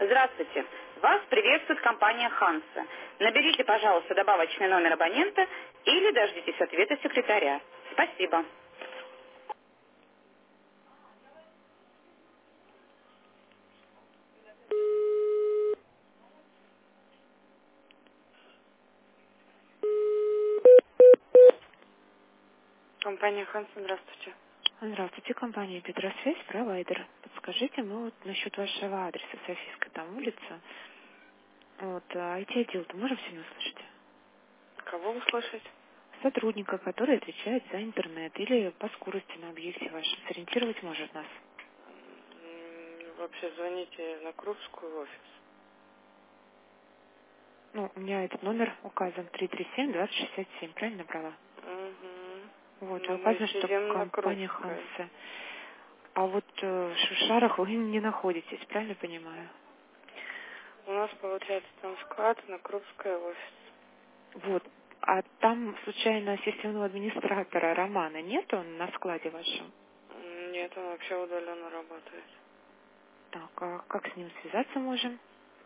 Здравствуйте. Вас приветствует компания «Ханса». Наберите, пожалуйста, добавочный номер абонента или дождитесь ответа секретаря. Спасибо. Компания «Ханса», здравствуйте. Здравствуйте, компания «Петросвязь», провайдер. Подскажите, мы вот насчет вашего адреса, Софийская там улица. Вот, IT-отдел-то можем сегодня услышать? Кого вы слышите? Сотрудника, который отвечает за интернет или по скорости на объекте вашем. Сориентировать может нас. Вообще звоните на Крупскую офис. Ну, у меня этот номер указан 337-2067, правильно брала? Вот, и Но мы указано, что сидим на компания Крупской. «Ханса». А вот в Шушарах вы не находитесь, правильно понимаю? У нас, получается, там склад на Крупской офис. Вот. А там, случайно, системного администратора Романа нет он на складе вашем? Нет, он вообще удаленно работает. Так, а как с ним связаться можем?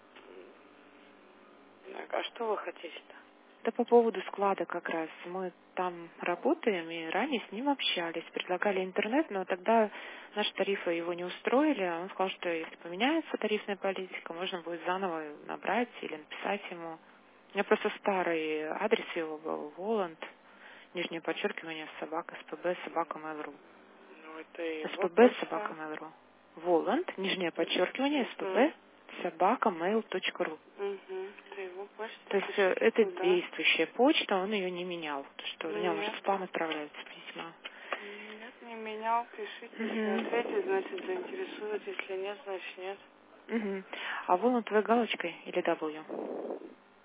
Так, а что вы хотите-то? Да по поводу склада как раз. Мы там работаем и ранее с ним общались. Предлагали интернет, но тогда наши тарифы его не устроили. Он сказал, что если поменяется тарифная политика, можно будет заново набрать или написать ему. У меня просто старый адрес его был, Воланд, нижнее подчеркивание, собака, СПБ, собака, Mail.ru. Ну, это его СПБ, почта. собака, Mail.ru. Воланд, нижнее подчеркивание, СПБ, собака, mail.ru. Это его почта. То есть Пишите это туда. действующая почта, он ее не менял. То, что у меня, может, Нет. в спам отправляются письма. Нет, не менял. Пишите, если Угу. ответит, значит заинтересует. Если нет, значит нет. Угу. А Воланд твоей галочкой или W?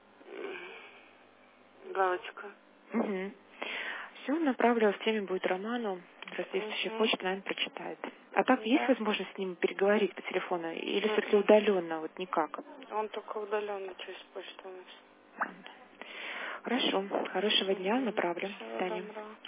Галочка. Угу. Все, направлю, в теме будет Роману. Раз действующая Угу. почта, наверное, прочитает. А так есть Да. возможность с ним переговорить по телефону? Или все-таки Мгм. удаленно, вот никак? Он только удаленно через почту у нас. Хорошо. Хорошего дня, направлю. До Всего свидания. доброго.